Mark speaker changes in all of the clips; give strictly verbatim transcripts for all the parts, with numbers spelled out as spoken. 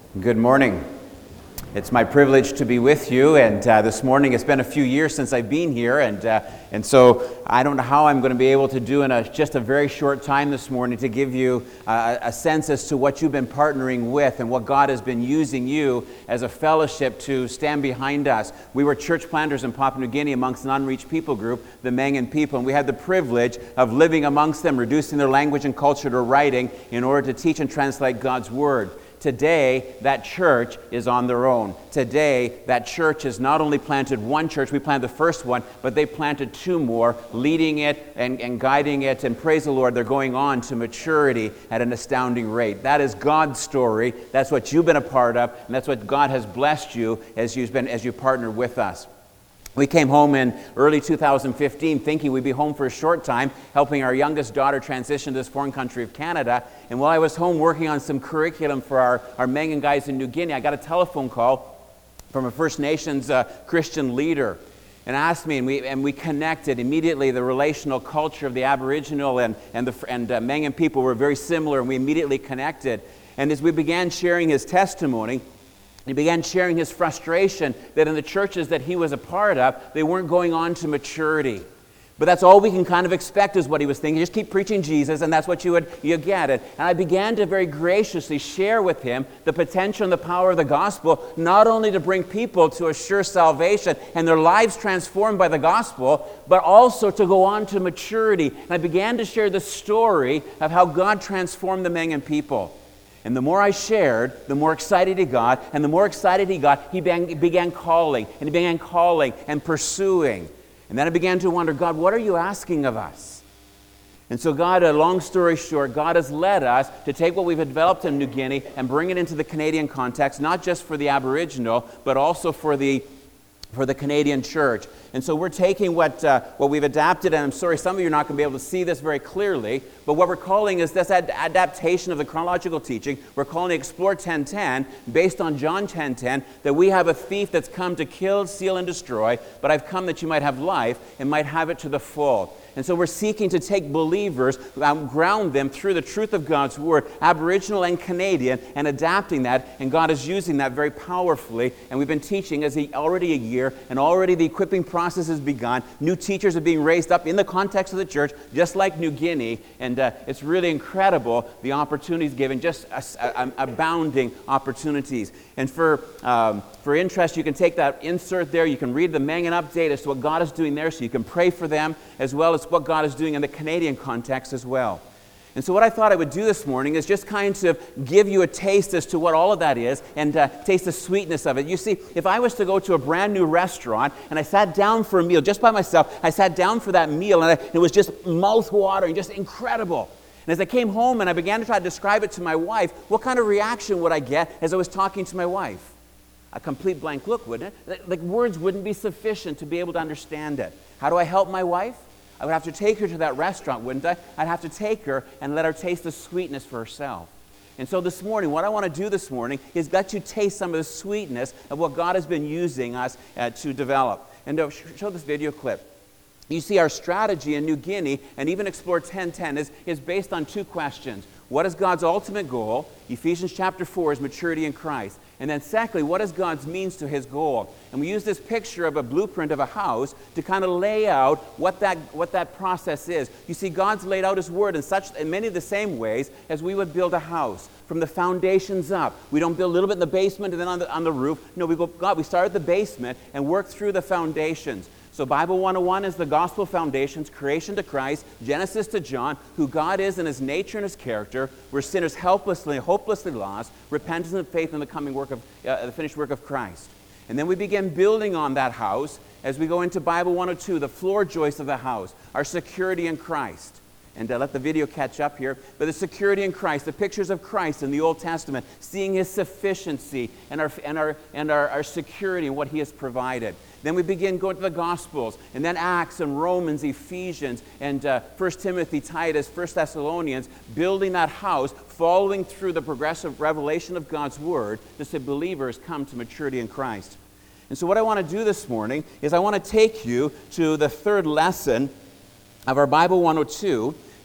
Speaker 1: Good morning. It's my privilege to be with you, and uh, this morning it's been a few years since I've been here, and uh, and so I don't know how I'm going to be able to do in a, just a very short time this morning to give you uh, a sense as to what you've been partnering with and what God has been using you as a fellowship to stand behind us. We were church planters in Papua New Guinea amongst an unreached people group, the Mangan people, and we had the privilege of living amongst them, reducing their language and culture to writing in order to teach and translate God's Word. Today, that church is on their own. Today, that church has not only planted one church, we planted the first one, but they planted two more, leading it and, and guiding it. And praise the Lord, they're going on to maturity at an astounding rate. That is God's story. That's what you've been a part of, and that's what God has blessed you as you've been as you partner with us. We came home in early two thousand fifteen thinking we'd be home for a short time, helping our youngest daughter transition to this foreign country of Canada. And while I was home working on some curriculum for our, our Mangan guys in New Guinea, I got a telephone call from a First Nations uh, Christian leader and asked me, and we and we connected immediately. The relational culture of the Aboriginal and, and, the, and uh, Mangan people were very similar, and we immediately connected. And as we began sharing his testimony, he began sharing his frustration that in the churches that he was a part of, they weren't going on to maturity. But that's all we can kind of expect is what he was thinking. Just keep preaching Jesus, and that's what you would you get it. And I began to very graciously share with him the potential and the power of the gospel, not only to bring people to a sure salvation and their lives transformed by the gospel, but also to go on to maturity. And I began to share the story of how God transformed the Mangan people. And the more I shared, the more excited he got. And the more excited he got, he began, he began calling. And he began calling and pursuing. And then I began to wonder, God, what are you asking of us? And so God, a long story short, God has led us to take what we've developed in New Guinea and bring it into the Canadian context, not just for the Aboriginal, but also for the for the Canadian church. And so we're taking what uh, what we've adapted, and I'm sorry, some of you are not going to be able to see this very clearly, but what we're calling is this ad- adaptation of the chronological teaching. We're calling it Explore ten ten, based on John ten ten, that we have a thief that's come to kill, steal, and destroy, but I've come that you might have life and might have it to the full. And so we're seeking to take believers, um, ground them through the truth of God's Word, Aboriginal and Canadian, and adapting that, and God is using that very powerfully. And we've been teaching as a, already a year, and already the equipping process has begun. New teachers are being raised up in the context of the church, just like New Guinea, and uh, it's really incredible the opportunities given, just a, a, abounding opportunities. And for um, for interest, you can take that insert there. You can read the Mangan update as to what God is doing there, so you can pray for them, as well as what God is doing in the Canadian context as well. And so what I thought I would do this morning is just kind of give you a taste as to what all of that is, and uh, taste the sweetness of it. You see, if I was to go to a brand new restaurant and I sat down for a meal just by myself, I sat down for that meal and I, it was just mouth-watering, just incredible. And as I came home and I began to try to describe it to my wife, what kind of reaction would I get as I was talking to my wife? A complete blank look, wouldn't it? Like words wouldn't be sufficient to be able to understand it. How do I help my wife? I would have to take her to that restaurant, wouldn't I? I'd have to take her and let her taste the sweetness for herself. And so this morning, what I want to do this morning is let you taste some of the sweetness of what God has been using us uh, to develop. And to show this video clip. You see, our strategy in New Guinea, and even Explore ten ten, is, is based on two questions. What is God's ultimate goal? Ephesians chapter four is maturity in Christ. And then secondly, what is God's means to his goal? And we use this picture of a blueprint of a house to kind of lay out what that what that process is. You see, God's laid out his word in such in many of the same ways as we would build a house, from the foundations up. We don't build a little bit in the basement and then on the on the roof. No, we go God, we start at the basement and work through the foundations. So Bible one oh one is the gospel foundations, creation to Christ, Genesis to John, who God is in his nature and his character. We're sinners helplessly, hopelessly lost, repentance and faith in the coming work of, uh, the finished work of Christ. And then we begin building on that house as we go into Bible one oh two, the floor joist of the house, our security in Christ. And uh, let the video catch up here. But the security in Christ, the pictures of Christ in the Old Testament, seeing his sufficiency and our and our and our, our security and what he has provided. Then we begin going to the Gospels, and then Acts and Romans, Ephesians, and uh, First Timothy, Titus, First Thessalonians, building that house, following through the progressive revelation of God's Word to say believers come to maturity in Christ. And so what I want to do this morning is I want to take you to the third lesson of our Bible one oh two,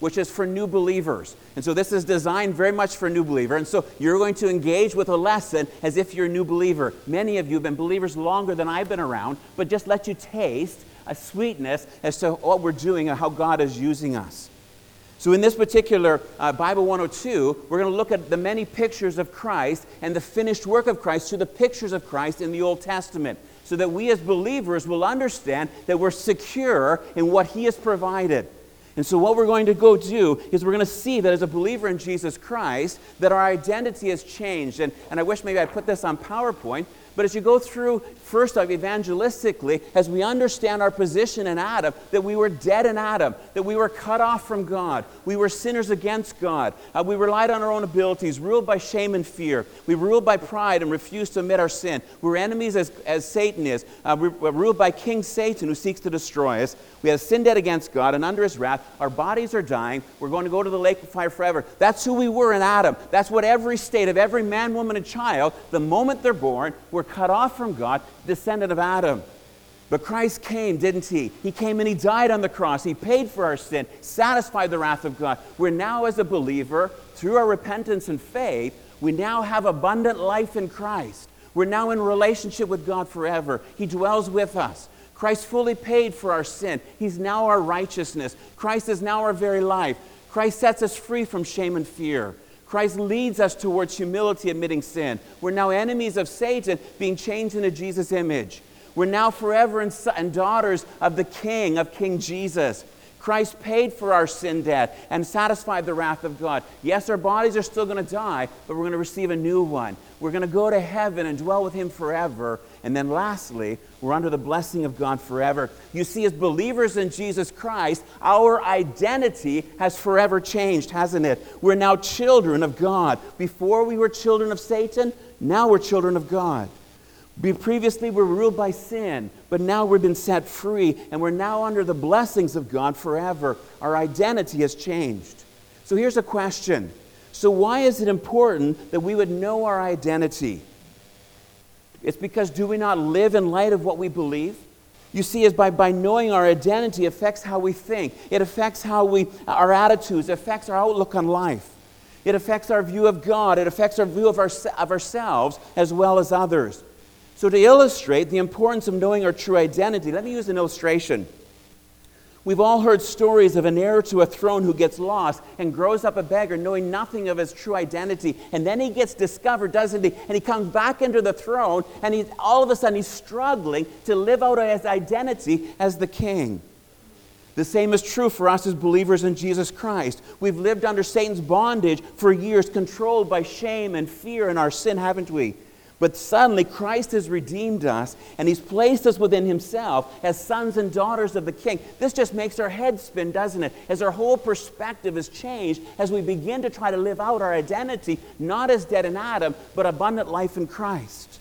Speaker 1: which is for new believers. And so this is designed very much for a new believer. And so you're going to engage with a lesson as if you're a new believer. Many of you have been believers longer than I've been around, but just let you taste a sweetness as to what we're doing and how God is using us. So in this particular uh, Bible one oh two, we're going to look at the many pictures of Christ and the finished work of Christ through the pictures of Christ in the Old Testament, so that we as believers will understand that we're secure in what He has provided. And so what we're going to go do is we're going to see that as a believer in Jesus Christ, that our identity has changed. And, and I wish maybe I put this on PowerPoint, but as you go through, first off, evangelistically, as we understand our position in Adam, that we were dead in Adam, that we were cut off from God, we were sinners against God, uh, we relied on our own abilities, ruled by shame and fear, we were ruled by pride and refused to admit our sin, we were enemies as, as Satan is, uh, we were ruled by King Satan who seeks to destroy us, we have sinned dead against God and under His wrath, our bodies are dying, we're going to go to the lake of fire forever. That's who we were in Adam. That's what every state of every man, woman, and child, the moment they're born, were cut off from God, descendant of Adam. But Christ came, didn't He? He came and He died on the cross. He paid for our sin, satisfied the wrath of God. We're now, as a believer, through our repentance and faith, we now have abundant life in Christ. We're now in relationship with God forever. He dwells with us. Christ fully paid for our sin. He's now our righteousness. Christ is now our very life. Christ sets us free from shame and fear. Christ leads us towards humility, admitting sin. We're now enemies of Satan, being changed into Jesus' image. We're now forever and, son, and daughters of the King, of King Jesus. Christ paid for our sin debt and satisfied the wrath of God. Yes, our bodies are still going to die, but we're going to receive a new one. We're going to go to heaven and dwell with Him forever. And then lastly, we're under the blessing of God forever. You see, as believers in Jesus Christ, our identity has forever changed, hasn't it? We're now children of God. Before we were children of Satan, now we're children of God. Previously, we were ruled by sin, but now we've been set free, and we're now under the blessings of God forever. Our identity has changed. So here's a question. So why is it important that we would know our identity? It's because do we not live in light of what we believe? You see, as by, by knowing our identity affects how we think. It affects how we, our attitudes. It affects our outlook on life. It affects our view of God. It affects our view of, our, of ourselves as well as others. So to illustrate the importance of knowing our true identity, let me use an illustration. We've all heard stories of an heir to a throne who gets lost and grows up a beggar knowing nothing of his true identity. And then he gets discovered, doesn't he? And he comes back into the throne and he, all of a sudden he's struggling to live out his identity as the king. The same is true for us as believers in Jesus Christ. We've lived under Satan's bondage for years, controlled by shame and fear and our sin, haven't we? But suddenly Christ has redeemed us and He's placed us within Himself as sons and daughters of the King. This just makes our head spin, doesn't it? As our whole perspective is changed as we begin to try to live out our identity, not as dead in Adam, but abundant life in Christ.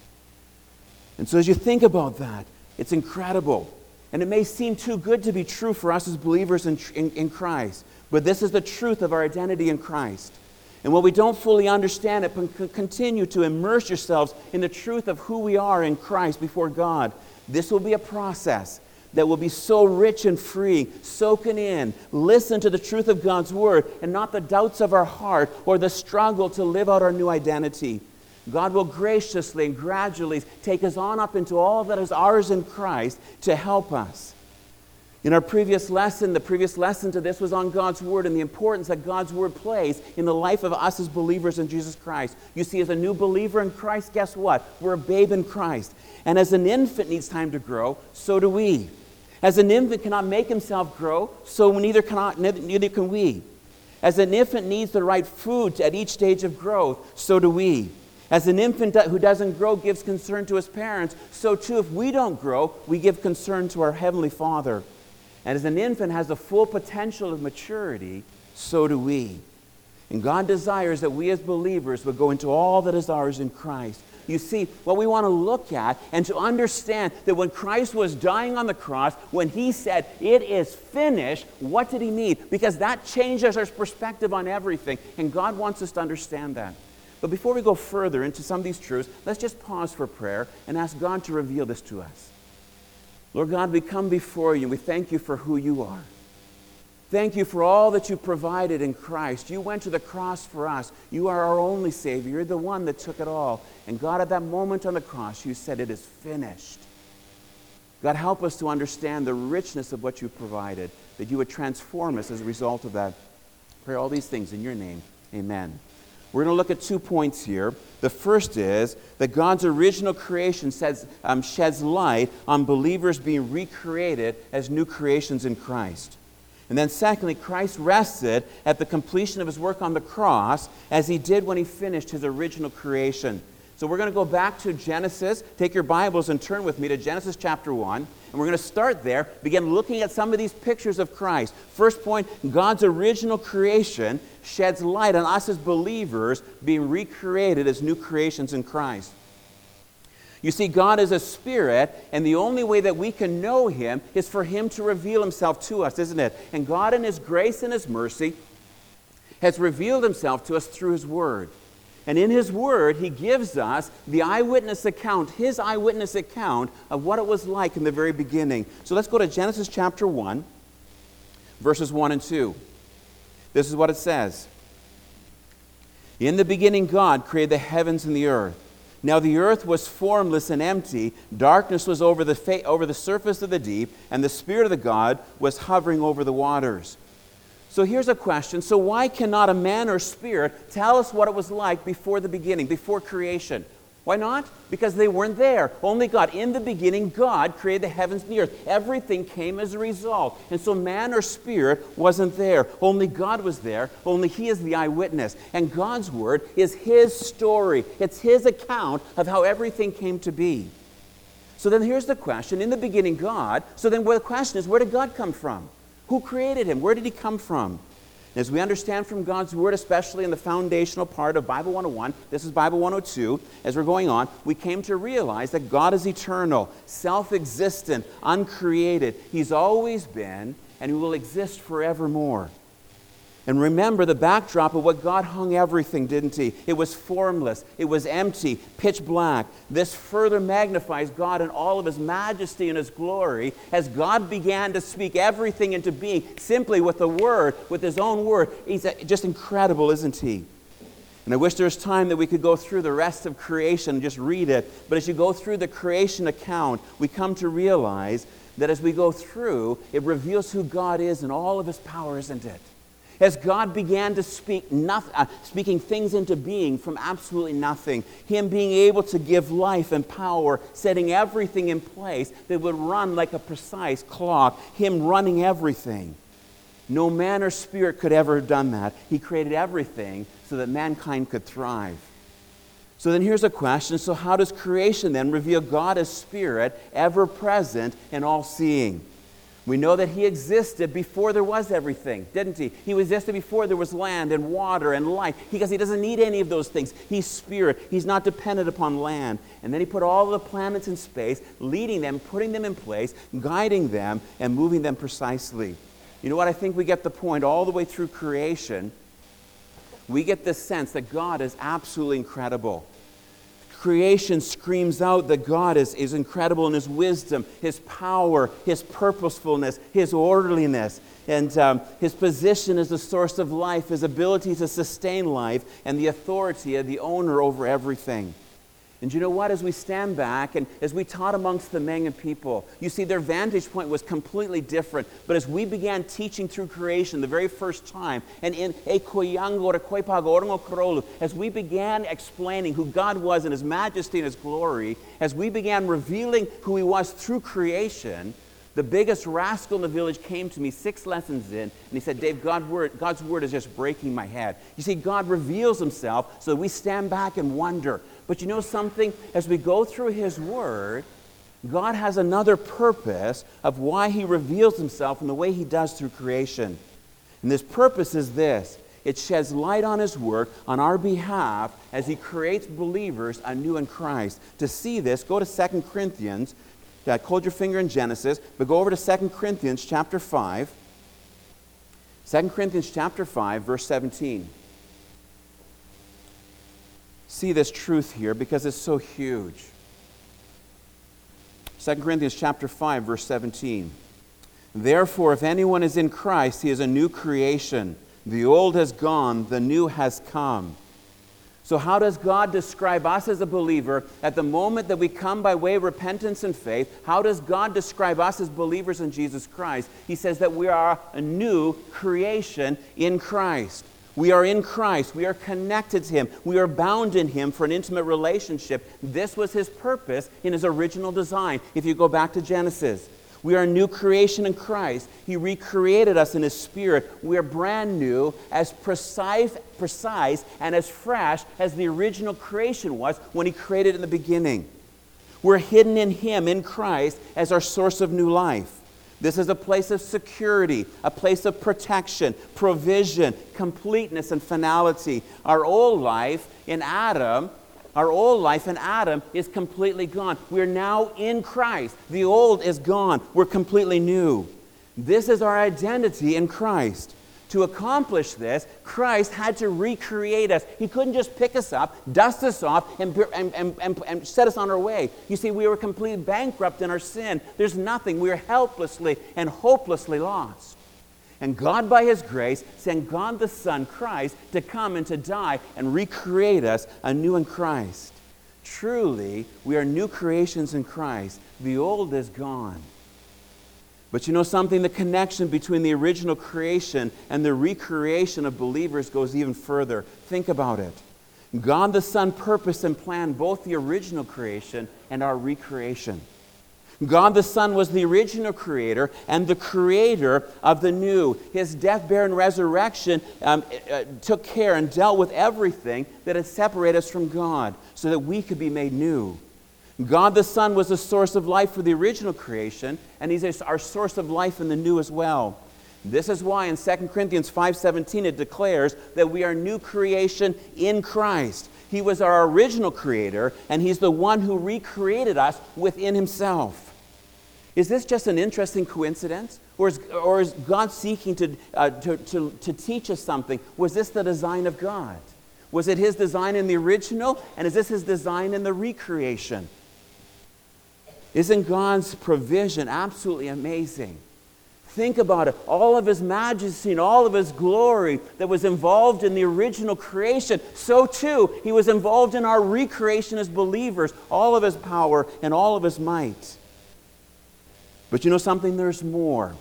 Speaker 1: And so as you think about that, it's incredible. And it may seem too good to be true for us as believers in, in, in Christ. But this is the truth of our identity in Christ. And when we don't fully understand it, but continue to immerse yourselves in the truth of who we are in Christ before God, this will be a process that will be so rich and free, soaking in. Listen to the truth of God's Word and not the doubts of our heart or the struggle to live out our new identity. God will graciously and gradually take us on up into all that is ours in Christ to help us. In our previous lesson, the previous lesson to this was on God's Word and the importance that God's Word plays in the life of us as believers in Jesus Christ. You see, as a new believer in Christ, guess what? We're a babe in Christ. And as an infant needs time to grow, so do we. As an infant cannot make himself grow, so neither, cannot, neither can we. As an infant needs the right food at each stage of growth, so do we. As an infant who doesn't grow gives concern to his parents, so too if we don't grow, we give concern to our Heavenly Father. And as an infant has the full potential of maturity, so do we. And God desires that we as believers would go into all that is ours in Christ. You see, what we want to look at and to understand that when Christ was dying on the cross, when He said, "It is finished," what did He mean? Because that changes our perspective on everything. And God wants us to understand that. But before we go further into some of these truths, let's just pause for prayer and ask God to reveal this to us. Lord God, we come before You and we thank You for who You are. Thank you for all that you provided in Christ. You went to the cross for us. You are our only Savior. You're the one that took it all. And God, at that moment on the cross, you said, it is finished. God, help us to understand the richness of what you provided, that you would transform us as a result of that. Pray all these things in your name. Amen. We're going to look at two points here. The first is that God's original creation says, um, sheds light on believers being recreated as new creations in Christ. And then secondly, Christ rested at the completion of his work on the cross as he did when he finished his original creation. So we're going to go back to Genesis. Take your Bibles and turn with me to Genesis chapter one. And we're going to start there, begin looking at some of these pictures of Christ. First point, God's original creation sheds light on us as believers being recreated as new creations in Christ. You see, God is a spirit, and the only way that we can know him is for him to reveal himself to us, isn't it? And God in his grace and his mercy has revealed himself to us through his word. And in his word, he gives us the eyewitness account, his eyewitness account of what it was like in the very beginning. So let's go to Genesis chapter one, verses one and two. This is what it says. In the beginning, God created the heavens and the earth. Now the earth was formless and empty. Darkness was over the fa- over the surface of the deep, and the Spirit of the God was hovering over the waters. So here's a question. So why cannot a man or spirit tell us what it was like before the beginning, before creation? Why not? Because they weren't there. Only God. In the beginning, God created the heavens and the earth. Everything came as a result. And so man or spirit wasn't there. Only God was there. Only he is the eyewitness. And God's word is his story. It's his account of how everything came to be. So then here's the question. In the beginning, God. So then the question is, where did God come from? Who created him? Where did he come from? As we understand from God's word, especially in the foundational part of Bible one oh one, this is Bible one oh two, as we're going on, we came to realize that God is eternal, self-existent, uncreated. He's always been, and he will exist forevermore. And remember the backdrop of what God hung everything, didn't he? It was formless. It was empty, pitch black. This further magnifies God in all of his majesty and his glory as God began to speak everything into being simply with the word, with his own word. He's just incredible, isn't he? And I wish there was time that we could go through the rest of creation and just read it. But as you go through the creation account, we come to realize that as we go through, it reveals who God is and all of his power, isn't it? As God began to speak, nothing, uh, speaking things into being from absolutely nothing, him being able to give life and power, setting everything in place that would run like a precise clock, him running everything. No man or spirit could ever have done that. He created everything so that mankind could thrive. So then here's a question. So how does creation then reveal God as spirit, ever present and all-seeing? We know that he existed before there was everything, didn't he? He existed before there was land and water and life, because he doesn't need any of those things. He's spirit. He's not dependent upon land. And then he put all the planets in space, leading them, putting them in place, guiding them, and moving them precisely. You know what? I think we get the point all the way through creation. We get this sense that God is absolutely incredible. Creation screams out that God is, is incredible in his wisdom, his power, his purposefulness, his orderliness, and um, his position as the source of life, his ability to sustain life, and the authority of the owner over everything. And you know what? As we stand back and as we taught amongst the Mengan people, you see their vantage point was completely different. But as we began teaching through creation the very first time, and in as we began explaining who God was in his majesty and his glory, as we began revealing who he was through creation, the biggest rascal in the village came to me six lessons in, and he said, Dave, God's word, God's word is just breaking my head. You see, God reveals himself so that we stand back and wonder. But you know something? As we go through his word, God has another purpose of why he reveals himself in the way he does through creation. And this purpose is this. It sheds light on his work on our behalf as he creates believers anew in Christ. To see this, go to Second Corinthians. Uh, hold your finger in Genesis, but go over to Second Corinthians chapter five. Second Corinthians chapter five, verse seventeen. See this truth here because it's so huge. Second Corinthians chapter five, verse seventeen. Therefore, if anyone is in Christ, he is a new creation. The old has gone, the new has come. So how does God describe us as a believer at the moment that we come by way of repentance and faith? How does God describe us as believers in Jesus Christ? He says that we are a new creation in Christ. We are in Christ. We are connected to Him. We are bound in Him for an intimate relationship. This was His purpose in His original design. If you go back to Genesis, we are a new creation in Christ. He recreated us in His Spirit. We are brand new, as precise, precise and as fresh as the original creation was when He created in the beginning. We're hidden in Him, in Christ, as our source of new life. This is a place of security, a place of protection, provision, completeness, and finality. Our old life in Adam Our old life in Adam is completely gone. We're now in Christ. The old is gone. We're completely new. This is our identity in Christ. To accomplish this, Christ had to recreate us. He couldn't just pick us up, dust us off, and, and, and, and, and set us on our way. You see, we were completely bankrupt in our sin. There's nothing. We were helplessly and hopelessly lost. And God, by His grace, sent God the Son, Christ, to come and to die and recreate us anew in Christ. Truly, we are new creations in Christ. The old is gone. But you know something? The connection between the original creation and the recreation of believers goes even further. Think about it. God the Son purposed and planned both the original creation and our recreation. God the Son was the original creator and the creator of the new. His death, burial, and resurrection um, uh, took care and dealt with everything that had separated us from God so that we could be made new. God the Son was the source of life for the original creation, and He's our source of life in the new as well. This is why in Second Corinthians five seventeen it declares that we are new creation in Christ. He was our original creator, and He's the one who recreated us within Himself. Is this just an interesting coincidence? Or is, or is God seeking to, uh, to, to, to teach us something? Was this the design of God? Was it His design in the original? And is this His design in the recreation? Isn't God's provision absolutely amazing? Think about it. All of His majesty and all of His glory that was involved in the original creation, so too He was involved in our recreation as believers. All of His power and all of His might. But you know something? There's more.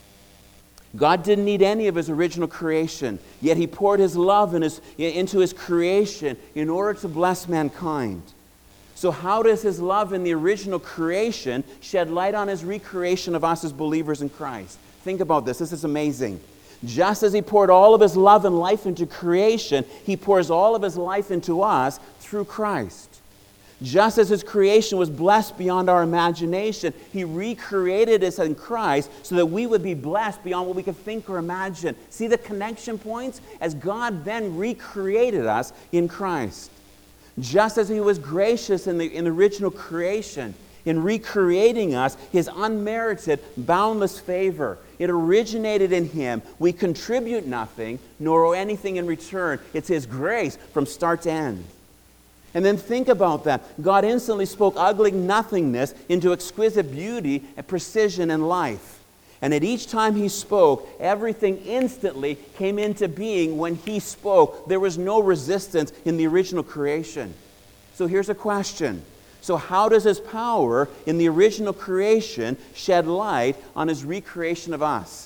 Speaker 1: God didn't need any of His original creation, yet He poured His love in his, into His creation in order to bless mankind. So how does His love in the original creation shed light on His recreation of us as believers in Christ? Think about this. This is amazing. Just as He poured all of His love and life into creation, He pours all of His life into us through Christ. Just as His creation was blessed beyond our imagination, He recreated us in Christ so that we would be blessed beyond what we could think or imagine. See the connection points? As God then recreated us in Christ. Just as He was gracious in the, in the original creation, in recreating us, His unmerited, boundless favor. It originated in Him. We contribute nothing, nor owe anything in return. It's His grace from start to end. And then think about that. God instantly spoke ugly nothingness into exquisite beauty and precision and life. And at each time He spoke, everything instantly came into being when He spoke. There was no resistance in the original creation. So here's a question. So how does His power in the original creation shed light on His recreation of us?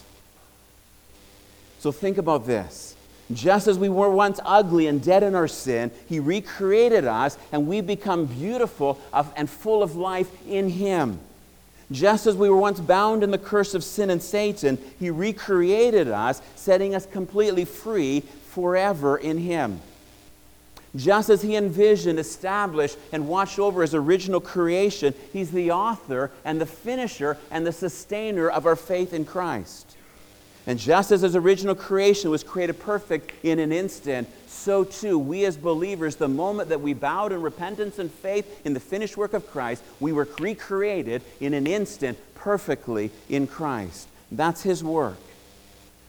Speaker 1: So think about this. Just as we were once ugly and dead in our sin, He recreated us and we become beautiful and full of life in Him. Just as we were once bound in the curse of sin and Satan, He recreated us, setting us completely free forever in Him. Just as He envisioned, established, and watched over His original creation, He's the author and the finisher and the sustainer of our faith in Christ. And just as His original creation was created perfect in an instant, so too we as believers, the moment that we bowed in repentance and faith in the finished work of Christ, we were recreated in an instant perfectly in Christ. That's His work.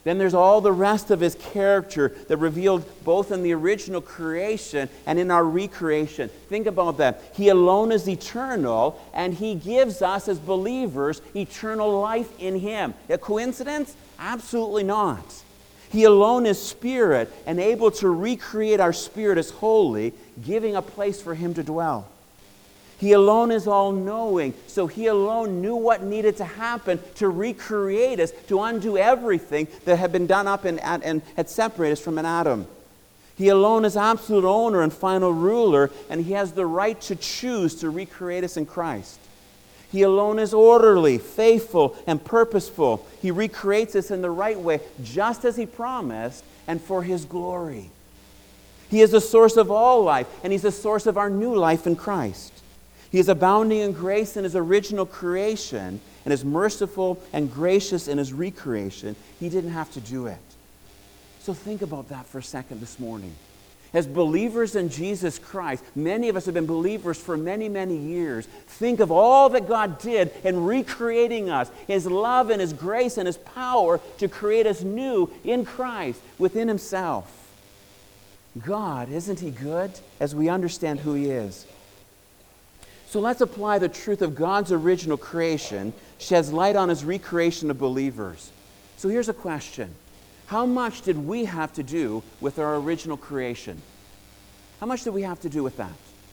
Speaker 1: Then there's all the rest of his character that revealed both in the original creation and in our recreation. Think about that. He alone is eternal, and he gives us as believers eternal life in him. A coincidence? Absolutely not. He alone is spirit and able to recreate our spirit as holy, giving a place for him to dwell. He alone is all-knowing, so he alone knew what needed to happen to recreate us, to undo everything that had been done up and, and had separated us from an Adam. He alone is absolute owner and final ruler, and he has the right to choose to recreate us in Christ. He alone is orderly, faithful, and purposeful. He recreates us in the right way, just as he promised, and for his glory. He is the source of all life, and he's the source of our new life in Christ. He is abounding in grace in his original creation and is merciful and gracious in his recreation. He didn't have to do it. So think about that for a second this morning. As believers in Jesus Christ, many of us have been believers for many, many years. Think of all that God did in recreating us, his love and his grace and his power to create us new in Christ, within himself. God, isn't he good as we understand who he is? So let's apply the truth of God's original creation, sheds light on his recreation of believers. So here's a question. How much did we have to do with our original creation? How much did we have to do with that?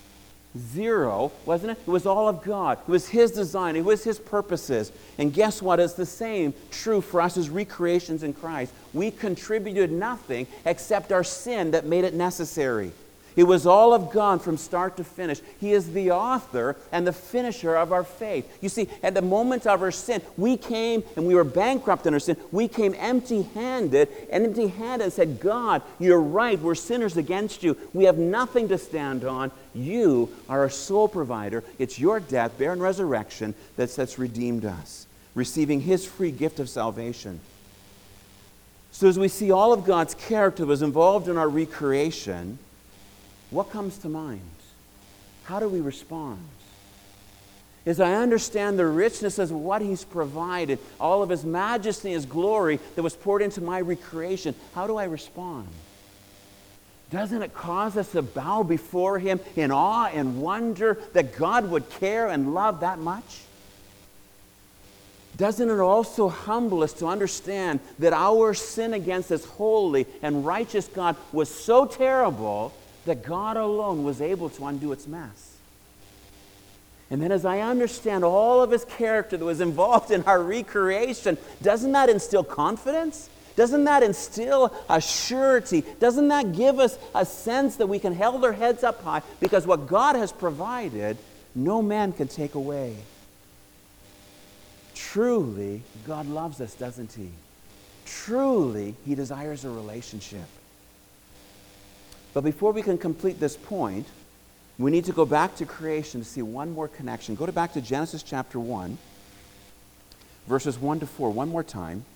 Speaker 1: Zero, wasn't it? It was all of God. It was his design. It was his purposes. And guess what? It's the same true for us as recreations in Christ. We contributed nothing except our sin that made it necessary. It was all of God from start to finish. He is the author and the finisher of our faith. You see, at the moment of our sin, we came and we were bankrupt in our sin. We came empty-handed and empty-handed and said, God, you're right. We're sinners against you. We have nothing to stand on. You are our sole provider. It's your death, burial, and resurrection that's, that's redeemed us, receiving his free gift of salvation. So as we see all of God's character was involved in our recreation, what comes to mind? How do we respond? As I understand the richness of what he's provided, all of his majesty, his glory that was poured into my recreation, how do I respond? Doesn't it cause us to bow before him in awe and wonder that God would care and love that much? Doesn't it also humble us to understand that our sin against this holy and righteous God was so terrible that God alone was able to undo its mess? And then as I understand all of his character that was involved in our recreation, doesn't that instill confidence? Doesn't that instill a surety? Doesn't that give us a sense that we can hold our heads up high because what God has provided, no man can take away? Truly, God loves us, doesn't he? Truly, he desires a relationship. But before we can complete this point, we need to go back to creation to see one more connection. Go to back to Genesis chapter one, verses one to four, one more time,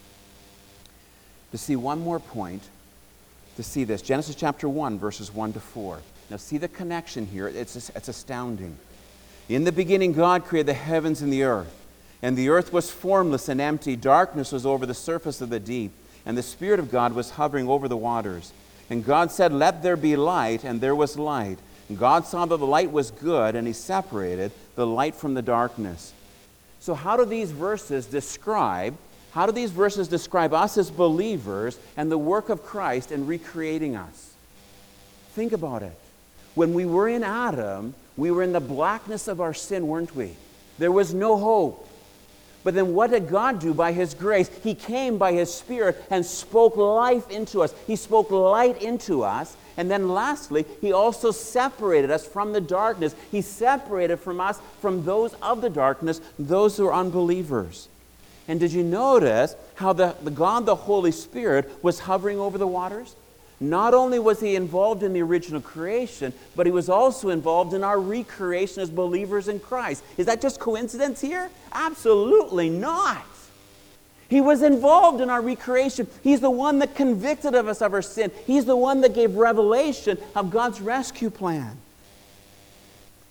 Speaker 1: to see one more point, to see this. Genesis chapter one, verses one to four. Now see the connection here. It's, it's astounding. In the beginning, God created the heavens and the earth. And the earth was formless and empty. Darkness was over the surface of the deep. And the Spirit of God was hovering over the waters. And God said, let there be light, and there was light. And God saw that the light was good, and he separated the light from the darkness. So how do these verses describe, how do these verses describe us as believers and the work of Christ in recreating us? Think about it. When we were in Adam, we were in the blackness of our sin, weren't we? There was no hope. But then what did God do by his grace? He came by his Spirit and spoke life into us. He spoke light into us. And then lastly, he also separated us from the darkness. He separated from us from those of the darkness, those who are unbelievers. And did you notice how the, the God, the Holy Spirit, was hovering over the waters? Not only was he involved in the original creation, but he was also involved in our recreation as believers in Christ. Is that just coincidence here? Absolutely not. He was involved in our recreation. He's the one that convicted of us of our sin. He's the one that gave revelation of God's rescue plan.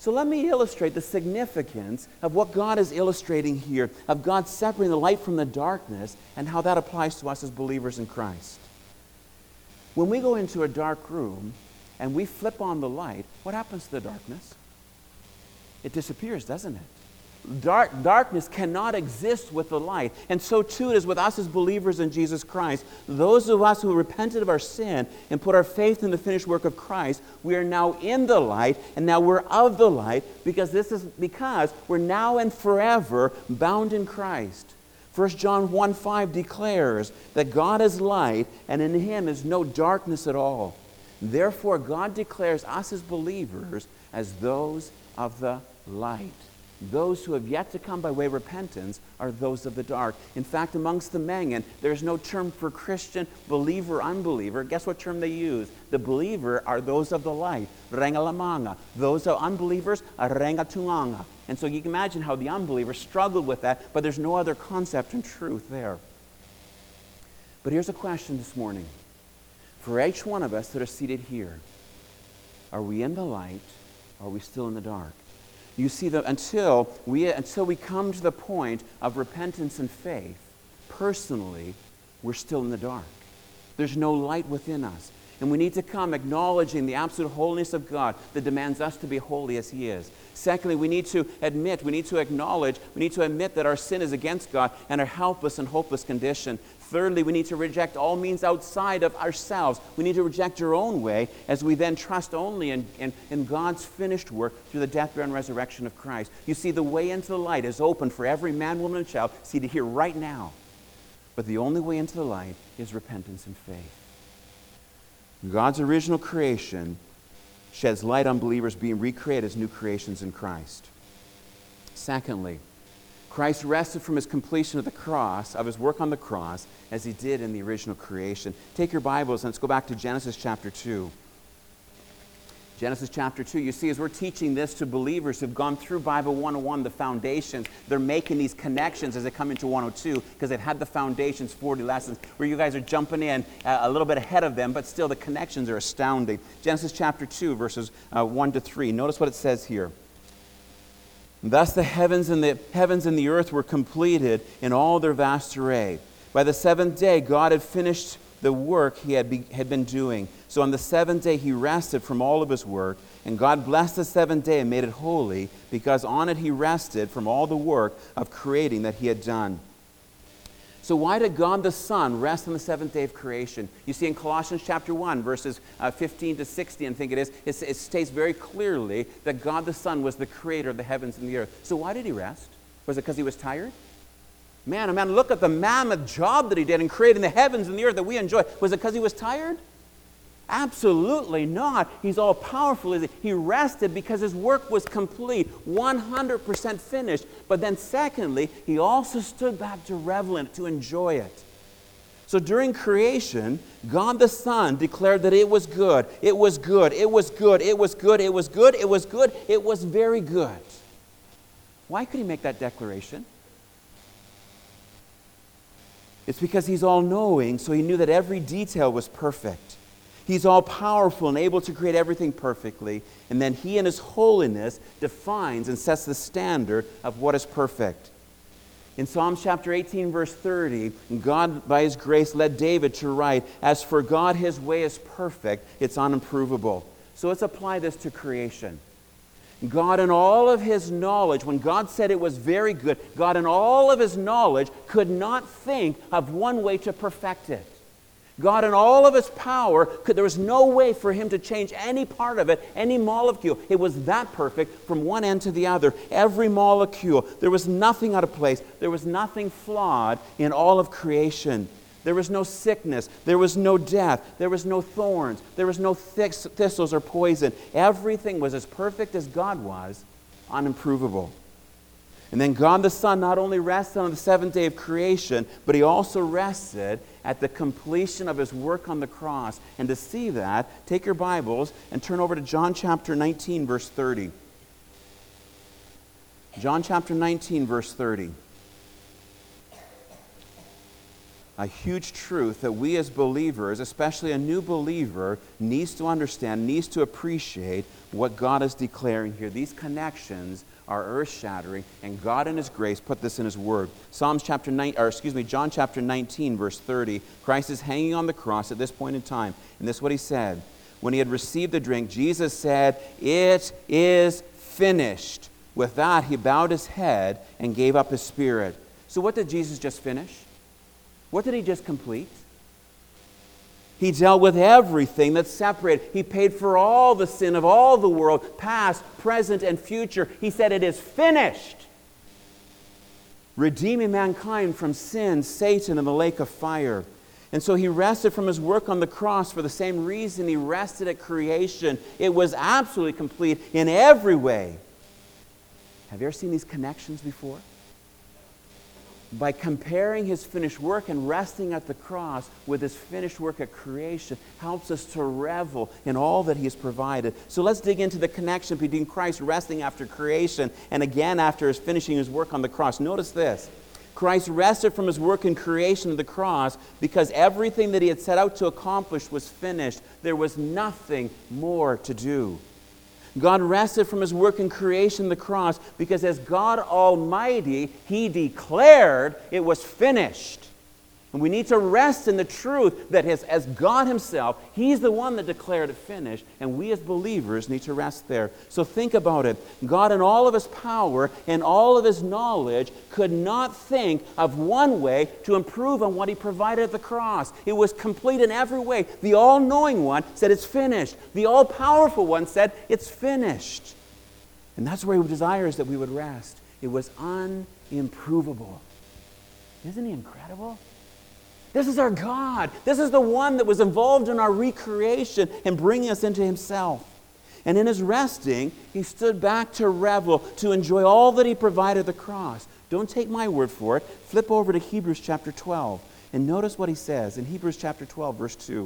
Speaker 1: So let me illustrate the significance of what God is illustrating here, of God separating the light from the darkness, and how that applies to us as believers in Christ. When we go into a dark room and we flip on the light, what happens to the darkness? It disappears, doesn't it? Dark, darkness cannot exist with the light. And so too it is with us as believers in Jesus Christ. Those of us who repented of our sin and put our faith in the finished work of Christ, we are now in the light, and now we're of the light, because this is because we're now and forever bound in Christ. First John one five declares that God is light, and in Him is no darkness at all. Therefore, God declares us as believers as those of the light. Those who have yet to come by way of repentance are those of the dark. In fact, amongst the Mangan, there's no term for Christian, believer, unbeliever. Guess what term they use? The believer are those of the light, rengalamanga. Those are unbelievers are rengatunganga. And so you can imagine how the unbelievers struggled with that, but there's no other concept and truth there. But here's a question this morning. For each one of us that are seated here, are we in the light, or are we still in the dark? You see, that until we, until we come to the point of repentance and faith, personally, we're still in the dark. There's no light within us. And we need to come acknowledging the absolute holiness of God that demands us to be holy as He is. Secondly, we need to admit, we need to acknowledge, we need to admit that our sin is against God and our helpless and hopeless condition. Thirdly, we need to reject all means outside of ourselves. We need to reject our own way as we then trust only in, in, in God's finished work through the death, burial, and resurrection of Christ. You see, the way into the light is open for every man, woman, and child seated here right now. But the only way into the light is repentance and faith. God's original creation sheds light on believers being recreated as new creations in Christ. Secondly, Christ rested from His completion of the cross, of His work on the cross, as He did in the original creation. Take your Bibles and let's go back to Genesis chapter two. Genesis chapter two, you see, as we're teaching this to believers who've gone through Bible one oh one, the foundations, they're making these connections as they come into one oh two, because they've had the foundations, forty lessons, where you guys are jumping in uh, a little bit ahead of them, but still the connections are astounding. Genesis chapter two, verses uh, one to three. Notice what it says here. Thus the heavens and the heavens and the earth were completed in all their vast array. By the seventh day, God had finished the work He had, be, had been doing. So on the seventh day, He rested from all of His work. And God blessed the seventh day and made it holy, because on it He rested from all the work of creating that He had done. So why did God the Son rest on the seventh day of creation? You see in Colossians chapter one, verses uh, fifteen to sixteen, I think it is, it, it states very clearly that God the Son was the creator of the heavens and the earth. So why did He rest? Was it because He was tired? Man, oh man, look at the mammoth job that He did in creating the heavens and the earth that we enjoy. Was it because He was tired? Absolutely not. He's all powerful. He rested because His work was complete, one hundred percent finished. But then secondly, He also stood back to revel in it, to enjoy it. So during creation, God the Son declared that it was good, it was good, it was good, it was good, it was good, it was good, it was very good. Why could He make that declaration? It's because He's all-knowing, so He knew that every detail was perfect. He's all-powerful and able to create everything perfectly, and then He in His holiness defines and sets the standard of what is perfect. In Psalms chapter eighteen, verse thirty, God, by His grace, led David to write, "As for God, His way is perfect, it's unimprovable." So let's apply this to creation. God in all of His knowledge, when God said it was very good, God in all of His knowledge could not think of one way to perfect it. God in all of His power, could, there was no way for Him to change any part of it, any molecule. It was that perfect from one end to the other. Every molecule. There was nothing out of place. There was nothing flawed in all of creation. There was no sickness. There was no death. There was no thorns. There was no thistles or poison. Everything was as perfect as God was, unimprovable. And then God the Son not only rested on the seventh day of creation, but He also rested at the completion of His work on the cross. And to see that, take your Bibles and turn over to John chapter nineteen, verse thirty. John chapter nineteen, verse thirty. a huge truth that we as believers, especially a new believer, needs to understand, needs to appreciate what God is declaring here. These connections are earth-shattering, and God in His grace put this in His Word. Psalms chapter nine, or excuse me, John chapter nineteen, verse thirty. Christ is hanging on the cross at this point in time, and this is what He said. When He had received the drink, Jesus said, "It is finished." With that, He bowed His head and gave up His spirit. So what did Jesus just finish? What did He just complete? He dealt with everything that's separated. He paid for all the sin of all the world, past, present, and future. He said, "It is finished." Redeeming mankind from sin, Satan, and the lake of fire. And so He rested from His work on the cross for the same reason He rested at creation. It was absolutely complete in every way. Have you ever seen these connections before? By comparing His finished work and resting at the cross with His finished work at creation helps us to revel in all that He has provided. So let's dig into the connection between Christ resting after creation and again after His finishing His work on the cross. Notice this. Christ rested from His work in creation of the cross because everything that He had set out to accomplish was finished. There was nothing more to do. God rested from His work in creation, the cross, because as God Almighty, He declared it was finished. And we need to rest in the truth that his, as God Himself, He's the one that declared it finished, and we as believers need to rest there. So think about it. God in all of His power and all of His knowledge could not think of one way to improve on what He provided at the cross. It was complete in every way. The all-knowing one said it's finished. The all-powerful one said it's finished. And that's where He desires that we would rest. It was unimprovable. Isn't He incredible? This is our God. This is the one that was involved in our recreation and bringing us into Himself. And in His resting, He stood back to revel, to enjoy all that He provided at the cross. Don't take my word for it. Flip over to Hebrews chapter twelve and notice what he says in Hebrews chapter twelve, verse two.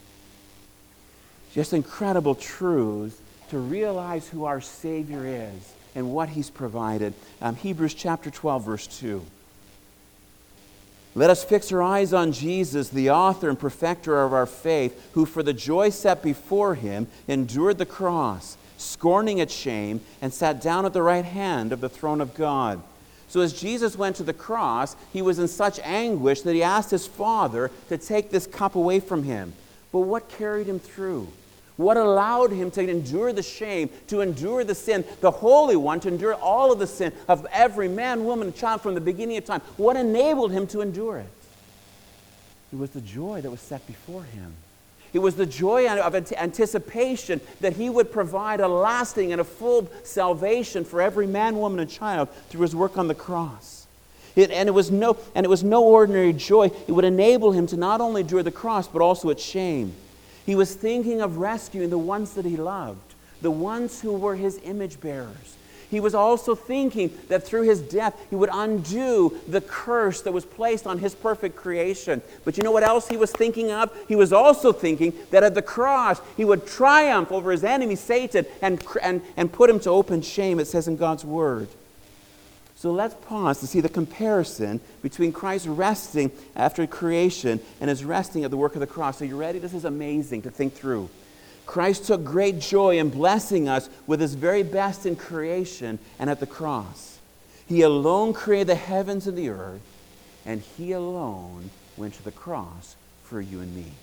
Speaker 1: Just incredible truths to realize who our Savior is and what He's provided. Um, Hebrews chapter twelve, verse two. Let us fix our eyes on Jesus, the author and perfecter of our faith, who for the joy set before Him endured the cross, scorning its shame, and sat down at the right hand of the throne of God. So as Jesus went to the cross, He was in such anguish that He asked His Father to take this cup away from Him. But what carried Him through? What allowed Him to endure the shame, to endure the sin, the Holy One, to endure all of the sin of every man, woman, and child from the beginning of time? What enabled Him to endure it? It was the joy that was set before Him. It was the joy of anticipation that He would provide a lasting and a full salvation for every man, woman, and child through His work on the cross. It, and, it was no, and it was no ordinary joy. It would enable Him to not only endure the cross, but also its shame. He was thinking of rescuing the ones that He loved, the ones who were His image bearers. He was also thinking that through His death, He would undo the curse that was placed on His perfect creation. But you know what else He was thinking of? He was also thinking that at the cross, He would triumph over His enemy, Satan, and, and, and put him to open shame, it says in God's Word. So let's pause to see the comparison between Christ resting after creation and His resting at the work of the cross. Are you ready? This is amazing to think through. Christ took great joy in blessing us with His very best in creation and at the cross. He alone created the heavens and the earth, and He alone went to the cross for you and me.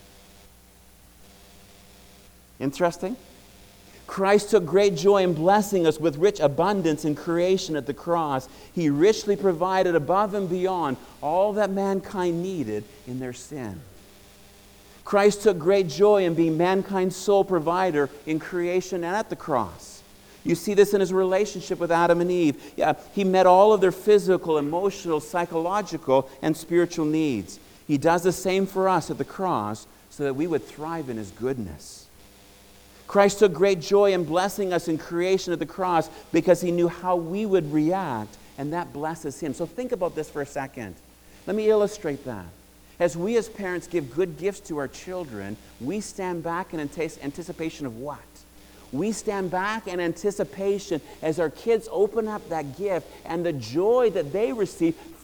Speaker 1: Interesting? Christ took great joy in blessing us with rich abundance in creation at the cross. He richly provided above and beyond all that mankind needed in their sin. Christ took great joy in being mankind's sole provider in creation and at the cross. You see this in His relationship with Adam and Eve. Yeah, He met all of their physical, emotional, psychological, and spiritual needs. He does the same for us at the cross so that we would thrive in His goodness. Christ took great joy in blessing us in creation at the cross because He knew how we would react, and that blesses Him. So think about this for a second. Let me illustrate that. As we as parents give good gifts to our children, we stand back in anticipation of what? We stand back in anticipation as our kids open up that gift and the joy that they receive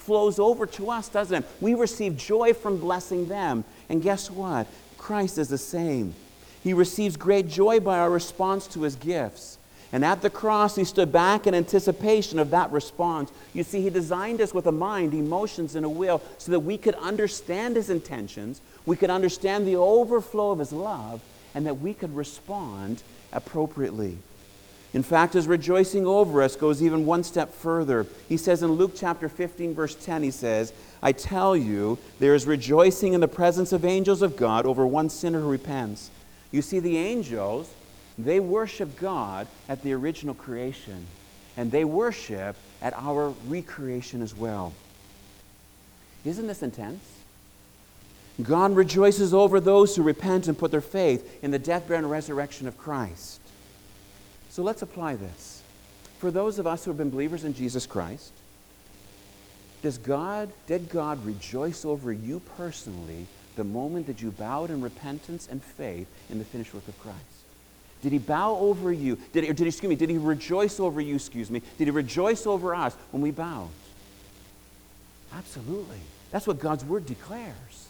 Speaker 1: flows over to us, doesn't it? We receive joy from blessing them. And guess what? Christ is the same. He receives great joy by our response to his gifts. And at the cross, he stood back in anticipation of that response. You see, he designed us with a mind, emotions, and a will so that we could understand his intentions, we could understand the overflow of his love, and that we could respond appropriately. In fact, his rejoicing over us goes even one step further. He says in Luke chapter fifteen, verse ten, he says, I tell you, there is rejoicing in the presence of angels of God over one sinner who repents. You see, the angels, they worship God at the original creation, and they worship at our recreation as well. Isn't this intense? God rejoices over those who repent and put their faith in the death, burial, and resurrection of Christ. So let's apply this. For those of us who have been believers in Jesus Christ, does God, did God rejoice over you personally the moment that you bowed in repentance and faith in the finished work of Christ? Did he bow over you? Did he, or did he, excuse me, did he rejoice over you, excuse me? Did he rejoice over us when we bowed? Absolutely. That's what God's word declares.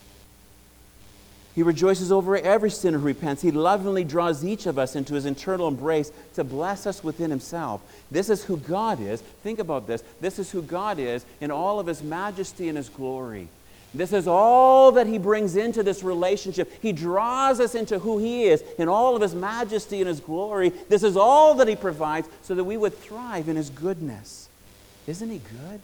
Speaker 1: He rejoices over every sinner who repents. He lovingly draws each of us into his eternal embrace to bless us within himself. This is who God is. Think about this. This is who God is in all of his majesty and his glory. This is all that he brings into this relationship. He draws us into who he is in all of his majesty and his glory. This is all that he provides so that we would thrive in his goodness. Isn't he good?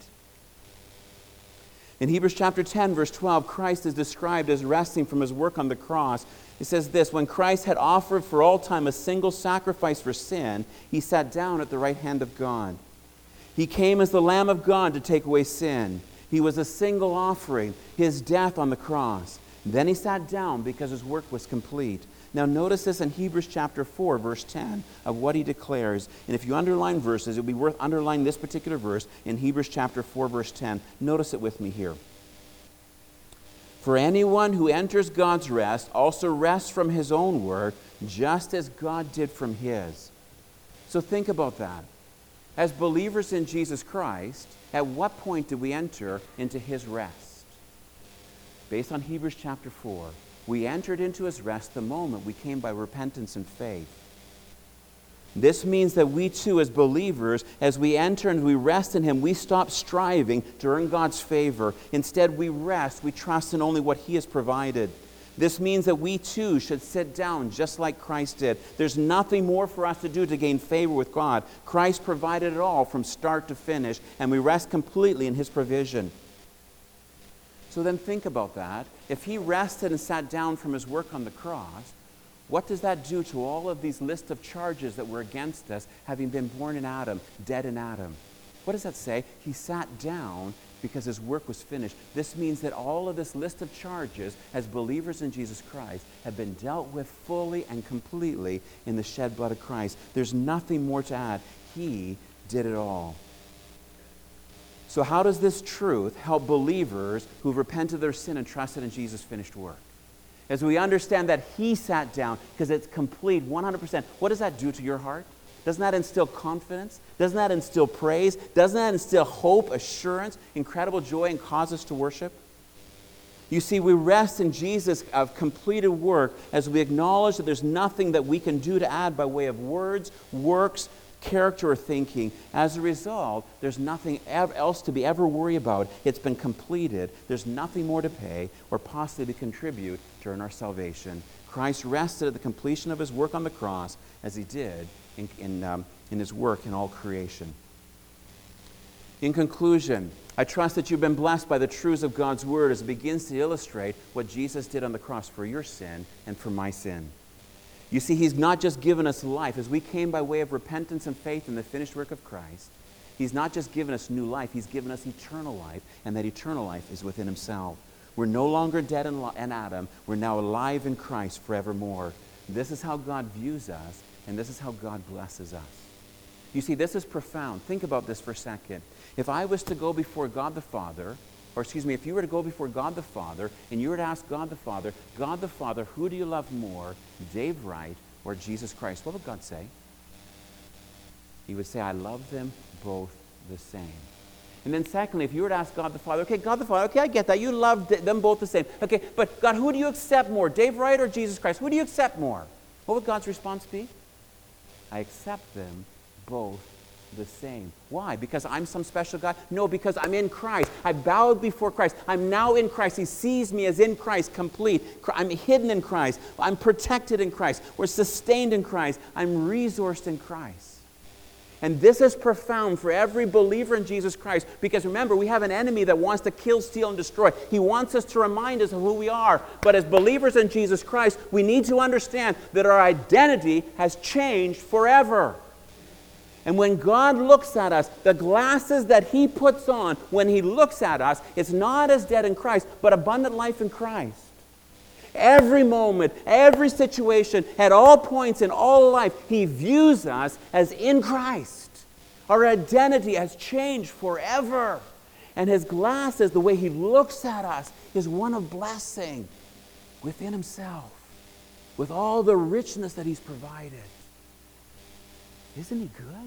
Speaker 1: In Hebrews chapter ten, verse twelve, Christ is described as resting from his work on the cross. It says this, when Christ had offered for all time a single sacrifice for sin, he sat down at the right hand of God. He came as the Lamb of God to take away sin. He was a single offering, his death on the cross. Then he sat down because his work was complete. Now notice this in Hebrews chapter four, verse ten, of what he declares. And if you underline verses, it would be worth underlining this particular verse in Hebrews chapter four, verse ten. Notice it with me here. For anyone who enters God's rest also rests from his own work, just as God did from his. So think about that. As believers in Jesus Christ, at what point did we enter into his rest? Based on Hebrews chapter four, we entered into his rest the moment we came by repentance and faith. This means that we too, as believers, as we enter and we rest in him, we stop striving to earn God's favor. Instead, we rest, we trust in only what he has provided. This means that we too should sit down just like Christ did. There's nothing more for us to do to gain favor with God. Christ provided it all from start to finish, and we rest completely in his provision. So then think about that. If he rested and sat down from his work on the cross, what does that do to all of these list of charges that were against us, having been born in Adam, dead in Adam? What does that say? He sat down because his work was finished. This means that all of this list of charges as believers in Jesus Christ have been dealt with fully and completely in the shed blood of Christ. There's nothing more to add. He did it all. So how does this truth help believers who've repented of their sin and trusted in Jesus' finished work? As we understand that he sat down because it's complete, one hundred percent, what does that do to your heart? Doesn't that instill confidence? Doesn't that instill praise? Doesn't that instill hope, assurance, incredible joy, and cause us to worship? You see, we rest in Jesus' of completed work as we acknowledge that there's nothing that we can do to add by way of words, works, character, or thinking. As a result, there's nothing else to be ever worried about. It's been completed. There's nothing more to pay or possibly to contribute to earn our salvation. Christ rested at the completion of his work on the cross as he did in, in, um, in his work in all creation. In conclusion, I trust that you've been blessed by the truths of God's word as it begins to illustrate what Jesus did on the cross for your sin and for my sin. You see, he's not just given us life. As we came by way of repentance and faith in the finished work of Christ, he's not just given us new life, he's given us eternal life, and that eternal life is within himself. We're no longer dead in Adam. We're now alive in Christ forevermore. This is how God views us, and this is how God blesses us. You see, this is profound. Think about this for a second. If I was to go before God the Father, or excuse me, if you were to go before God the Father, and you were to ask God the Father, God the Father, who do you love more, Dave Wright or Jesus Christ? What would God say? He would say, I love them both the same. And then secondly, if you were to ask God the Father, okay, God the Father, okay, I get that. You love them both the same. Okay, but God, who do you accept more, Dave Wright or Jesus Christ? Who do you accept more? What would God's response be? I accept them both the same. Why? Because I'm some special guy? No, because I'm in Christ. I bowed before Christ. I'm now in Christ. He sees me as in Christ, complete. I'm hidden in Christ. I'm protected in Christ. We're sustained in Christ. I'm resourced in Christ. And this is profound for every believer in Jesus Christ, because remember, we have an enemy that wants to kill, steal, and destroy. He wants us to remind us of who we are. But as believers in Jesus Christ, we need to understand that our identity has changed forever. And when God looks at us, the glasses that He puts on when He looks at us, it's not as dead in Christ, but abundant life in Christ. Every moment, every situation, at all points in all life, He views us as in Christ. Our identity has changed forever. And His glasses, the way He looks at us, is one of blessing within Himself, with all the richness that He's provided. Isn't He good?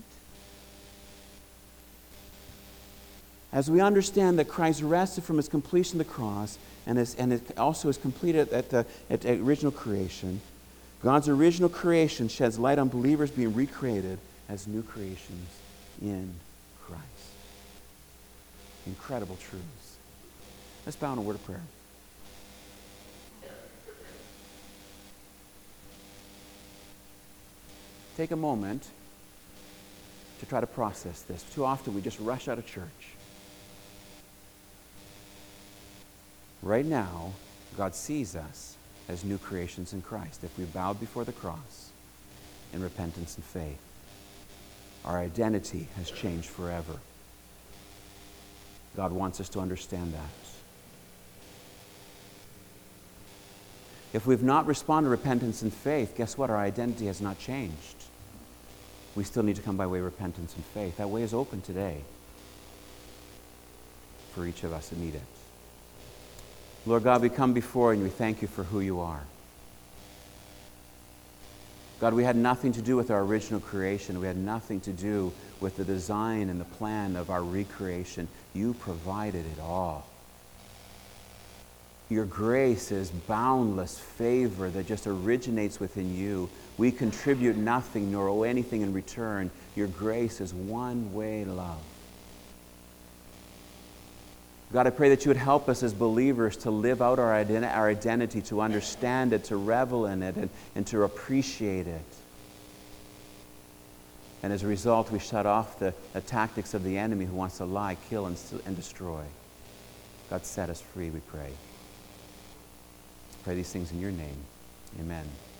Speaker 1: As we understand that Christ rested from His completion of the cross, and, is, and it also is completed at the, at the original creation, God's original creation sheds light on believers being recreated as new creations in Christ. Incredible truths. Let's bow in a word of prayer. Take a moment to try to process this. Too often we just rush out of church. Right now, God sees us as new creations in Christ. If we bowed before the cross in repentance and faith, our identity has changed forever. God wants us to understand that. If we've not responded to repentance and faith, guess what? Our identity has not changed. We still need to come by way of repentance and faith. That way is open today for each of us that need it. Lord God, we come before you and we thank you for who you are. God, we had nothing to do with our original creation. We had nothing to do with the design and the plan of our recreation. You provided it all. Your grace is boundless favor that just originates within you. We contribute nothing nor owe anything in return. Your grace is one-way love. God, I pray that you would help us as believers to live out our, identi- our identity, to understand it, to revel in it, and, and to appreciate it. And as a result, we shut off the, the tactics of the enemy who wants to lie, kill, and, and destroy. God, set us free, we pray. Pray these things in your name. Amen.